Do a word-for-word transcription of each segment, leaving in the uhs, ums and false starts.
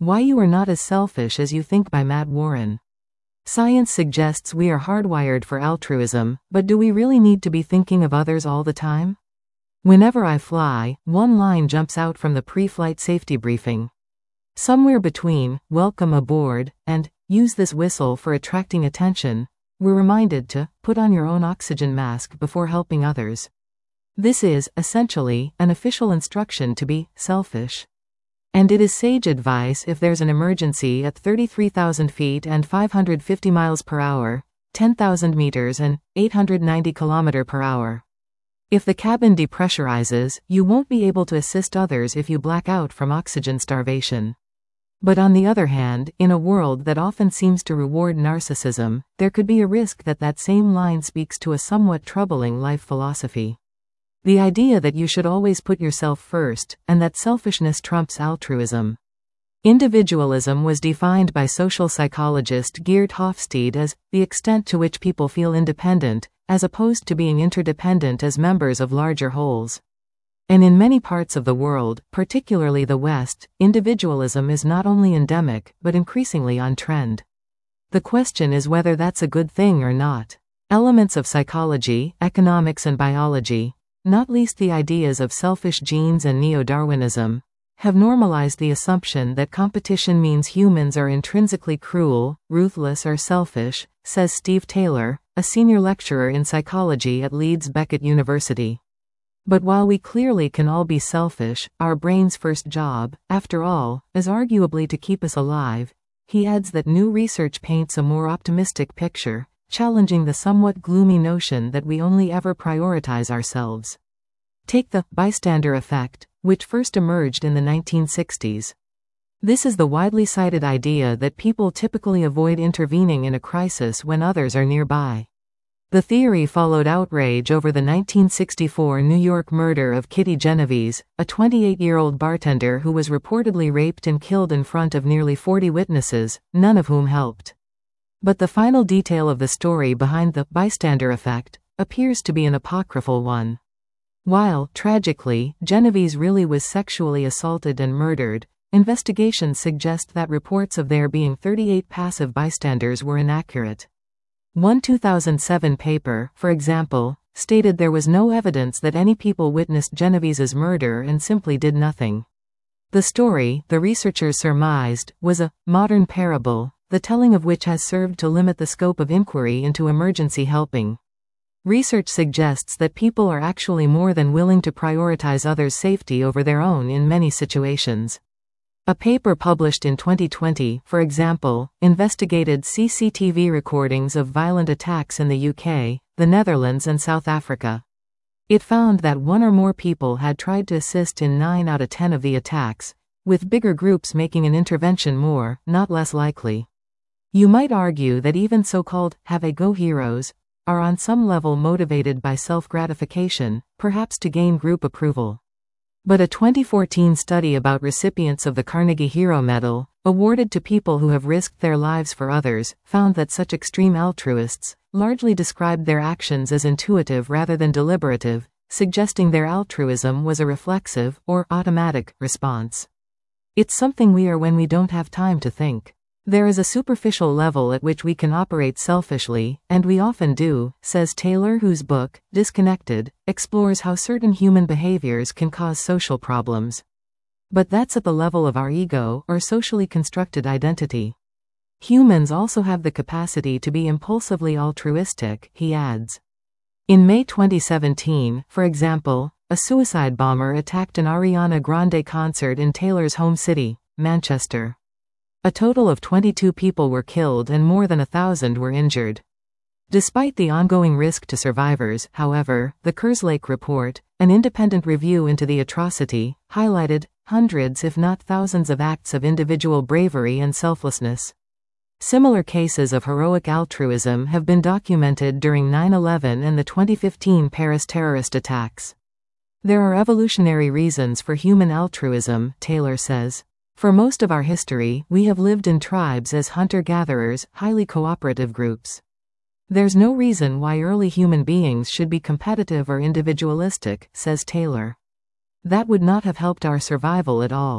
Why You Are Not as Selfish as You Think by Matt Warren. Science suggests we are hardwired for altruism, but do we really need to be thinking of others all the time? Whenever I fly, one line jumps out from the pre-flight safety briefing. Somewhere between, "Welcome aboard," and "Use this whistle for attracting attention," we're reminded to put on your own oxygen mask before helping others. This is, essentially, an official instruction to be selfish. And it is sage advice if there's an emergency at thirty-three thousand feet and five hundred fifty miles per hour, ten thousand meters and eight hundred ninety kilometers per hour. If the cabin depressurizes, you won't be able to assist others if you black out from oxygen starvation. But on the other hand, in a world that often seems to reward narcissism, there could be a risk that that same line speaks to a somewhat troubling life philosophy. The idea that you should always put yourself first, and that selfishness trumps altruism. Individualism was defined by social psychologist Geert Hofstede as the extent to which people feel independent, as opposed to being interdependent as members of larger wholes. And in many parts of the world, particularly the West, individualism is not only endemic, but increasingly on trend. The question is whether that's a good thing or not. Elements of psychology, economics and biology, not least the ideas of selfish genes and neo-Darwinism, have normalized the assumption that competition means humans are intrinsically cruel, ruthless or selfish, says Steve Taylor, a senior lecturer in psychology at Leeds Beckett University. But while we clearly can all be selfish, our brain's first job, after all, is arguably to keep us alive. He adds that new research paints a more optimistic picture, challenging the somewhat gloomy notion that we only ever prioritize ourselves. Take the bystander effect, which first emerged in the nineteen sixties. This is the widely cited idea that people typically avoid intervening in a crisis when others are nearby. The theory followed outrage over the nineteen sixty-four New York murder of Kitty Genovese, a twenty-eight-year-old bartender who was reportedly raped and killed in front of nearly forty witnesses, none of whom helped. But the final detail of the story behind the bystander effect appears to be an apocryphal one. While, tragically, Genovese really was sexually assaulted and murdered, investigations suggest that reports of there being thirty-eight passive bystanders were inaccurate. One two thousand seven paper, for example, stated there was no evidence that any people witnessed Genovese's murder and simply did nothing. The story, the researchers surmised, was a modern parable, the telling of which has served to limit the scope of inquiry into emergency helping. Research suggests that people are actually more than willing to prioritize others' safety over their own in many situations. A paper published in twenty twenty, for example, investigated C C T V recordings of violent attacks in the U K, the Netherlands and South Africa. It found that one or more people had tried to assist in nine out of ten of the attacks, with bigger groups making an intervention more, not less likely. You might argue that even so-called have-a-go heroes are on some level motivated by self-gratification, perhaps to gain group approval. But a twenty fourteen study about recipients of the Carnegie Hero Medal, awarded to people who have risked their lives for others, found that such extreme altruists largely described their actions as intuitive rather than deliberative, suggesting their altruism was a reflexive, or automatic, response. It's something we are when we don't have time to think. There is a superficial level at which we can operate selfishly, and we often do, says Taylor, whose book, Disconnected, explores how certain human behaviors can cause social problems. But that's at the level of our ego, or socially constructed identity. Humans also have the capacity to be impulsively altruistic, he adds. In May twenty seventeen, for example, a suicide bomber attacked an Ariana Grande concert in Taylor's home city, Manchester. A total of twenty-two people were killed and more than a thousand were injured. Despite the ongoing risk to survivors, however, the Kerslake Report, an independent review into the atrocity, highlighted hundreds if not thousands of acts of individual bravery and selflessness. Similar cases of heroic altruism have been documented during nine eleven and the twenty fifteen Paris terrorist attacks. There are evolutionary reasons for human altruism, Taylor says. For most of our history, we have lived in tribes as hunter-gatherers, highly cooperative groups. There's no reason why early human beings should be competitive or individualistic, says Taylor. That would not have helped our survival at all.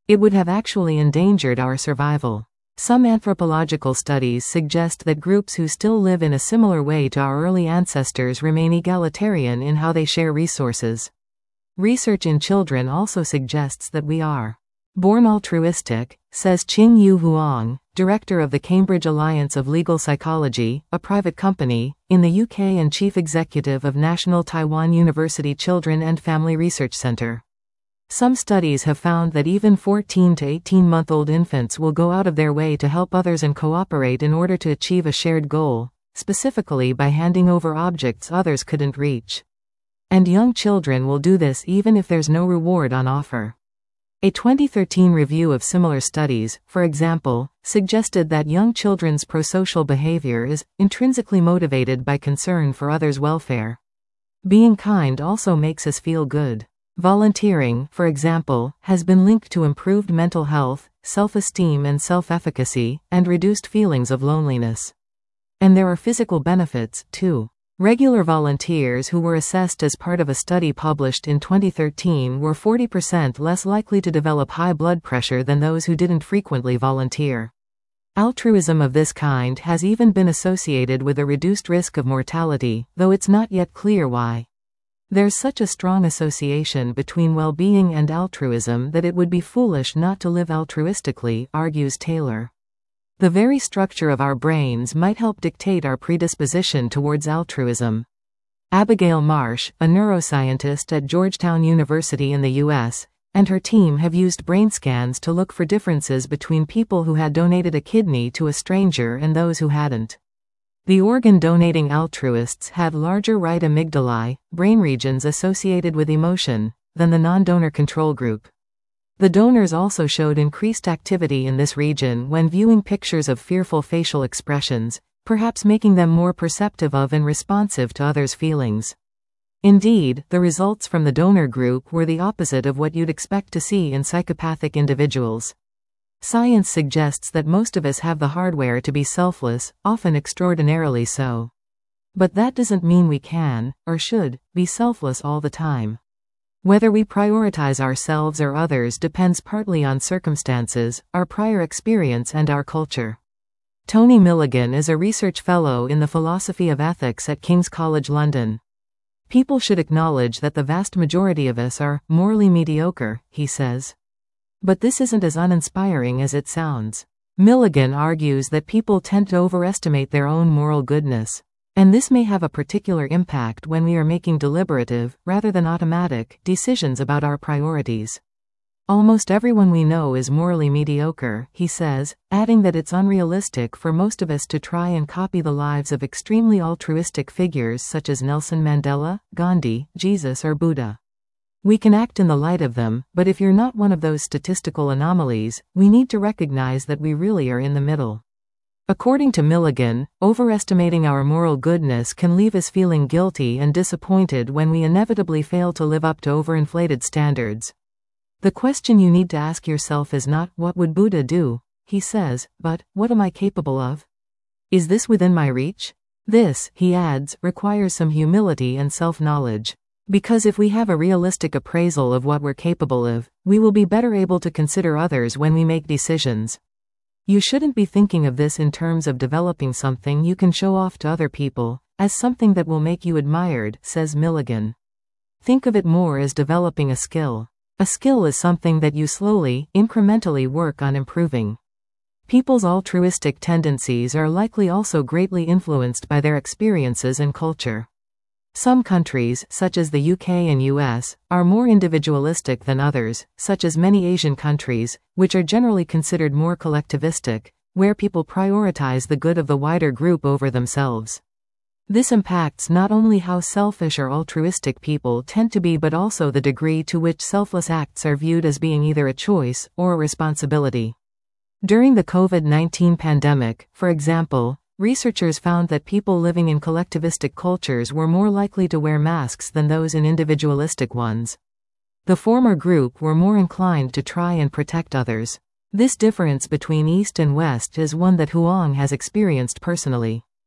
It would have actually endangered our survival. Some anthropological studies suggest that groups who still live in a similar way to our early ancestors remain egalitarian in how they share resources. Research in children also suggests that we are born altruistic, says Qing-Yu Huang, director of the Cambridge Alliance of Legal Psychology, a private company, in the U K and chief executive of National Taiwan University Children and Family Research Center. Some studies have found that even fourteen to eighteen-month-old infants will go out of their way to help others and cooperate in order to achieve a shared goal, specifically by handing over objects others couldn't reach. And young children will do this even if there's no reward on offer. A twenty thirteen review of similar studies, for example, suggested that young children's prosocial behavior is intrinsically motivated by concern for others' welfare. Being kind also makes us feel good. Volunteering, for example, has been linked to improved mental health, self-esteem and self-efficacy, and reduced feelings of loneliness. And there are physical benefits, too. Regular volunteers who were assessed as part of a study published in twenty thirteen were forty percent less likely to develop high blood pressure than those who didn't frequently volunteer. Altruism of this kind has even been associated with a reduced risk of mortality, though it's not yet clear why. There's such a strong association between well-being and altruism that it would be foolish not to live altruistically, argues Taylor. The very structure of our brains might help dictate our predisposition towards altruism. Abigail Marsh, a neuroscientist at Georgetown University in the U S, and her team have used brain scans to look for differences between people who had donated a kidney to a stranger and those who hadn't. The organ-donating altruists had larger right amygdalae, brain regions associated with emotion, than the non-donor control group. The donors also showed increased activity in this region when viewing pictures of fearful facial expressions, perhaps making them more perceptive of and responsive to others' feelings. Indeed, the results from the donor group were the opposite of what you'd expect to see in psychopathic individuals. Science suggests that most of us have the hardware to be selfless, often extraordinarily so. But that doesn't mean we can, or should, be selfless all the time. Whether we prioritize ourselves or others depends partly on circumstances, our prior experience and our culture. Tony Milligan is a research fellow in the philosophy of ethics at King's College London. People should acknowledge that the vast majority of us are morally mediocre, he says. But this isn't as uninspiring as it sounds. Milligan argues that people tend to overestimate their own moral goodness. And this may have a particular impact when we are making deliberative, rather than automatic, decisions about our priorities. Almost everyone we know is morally mediocre, he says, adding that it's unrealistic for most of us to try and copy the lives of extremely altruistic figures such as Nelson Mandela, Gandhi, Jesus or Buddha. We can act in the light of them, but if you're not one of those statistical anomalies, we need to recognize that we really are in the middle. According to Milligan, overestimating our moral goodness can leave us feeling guilty and disappointed when we inevitably fail to live up to overinflated standards. The question you need to ask yourself is not, what would Buddha do, he says, but, what am I capable of? Is this within my reach? This, he adds, requires some humility and self-knowledge. Because if we have a realistic appraisal of what we're capable of, we will be better able to consider others when we make decisions. You shouldn't be thinking of this in terms of developing something you can show off to other people, as something that will make you admired, says Milligan. Think of it more as developing a skill. A skill is something that you slowly, incrementally work on improving. People's altruistic tendencies are likely also greatly influenced by their experiences and culture. Some countries, such as the U K and U S, are more individualistic than others, such as many Asian countries, which are generally considered more collectivistic, where people prioritize the good of the wider group over themselves. This impacts not only how selfish or altruistic people tend to be but also the degree to which selfless acts are viewed as being either a choice or a responsibility. During the COVID nineteen pandemic, for example, researchers found that people living in collectivistic cultures were more likely to wear masks than those in individualistic ones. The former group were more inclined to try and protect others. This difference between East and West is one that Huang has experienced personally.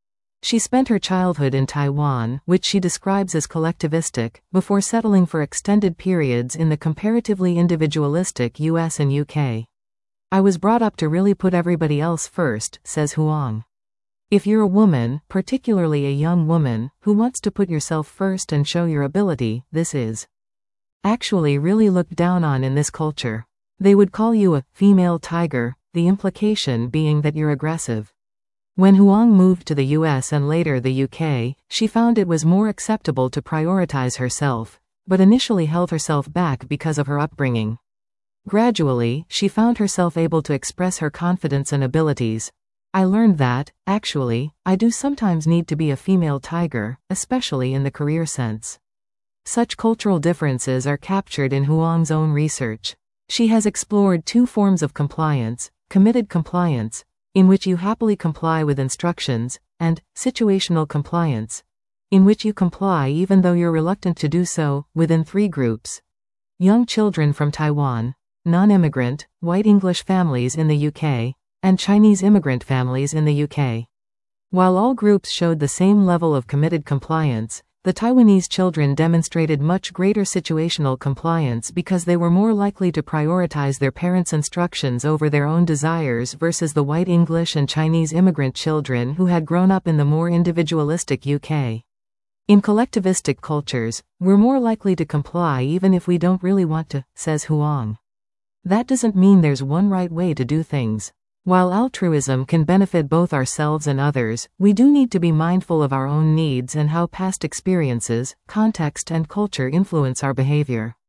She spent her childhood in Taiwan, which she describes as collectivistic, before settling for extended periods in the comparatively individualistic U S and U K. I was brought up to really put everybody else first, says Huang. If you're a woman, particularly a young woman, who wants to put yourself first and show your ability, this is actually really looked down on in this culture. They would call you a female tiger, the implication being that you're aggressive. When Huang moved to the U S and later the U K, she found it was more acceptable to prioritize herself, but initially held herself back because of her upbringing. Gradually, she found herself able to express her confidence and abilities. I learned that, actually, I do sometimes need to be a female tiger, especially in the career sense. Such cultural differences are captured in Huang's own research. She has explored two forms of compliance: committed compliance, in which you happily comply with instructions, and situational compliance, in which you comply even though you're reluctant to do so, within three groups: young children from Taiwan, non-immigrant, white English families in the U K, and Chinese immigrant families in the U K. While all groups showed the same level of committed compliance, the Taiwanese children demonstrated much greater situational compliance because they were more likely to prioritize their parents' instructions over their own desires versus the white English and Chinese immigrant children who had grown up in the more individualistic U K. In collectivistic cultures, we're more likely to comply even if we don't really want to, says Huang. That doesn't mean there's one right way to do things. While altruism can benefit both ourselves and others, we do need to be mindful of our own needs and how past experiences, context, and culture influence our behavior.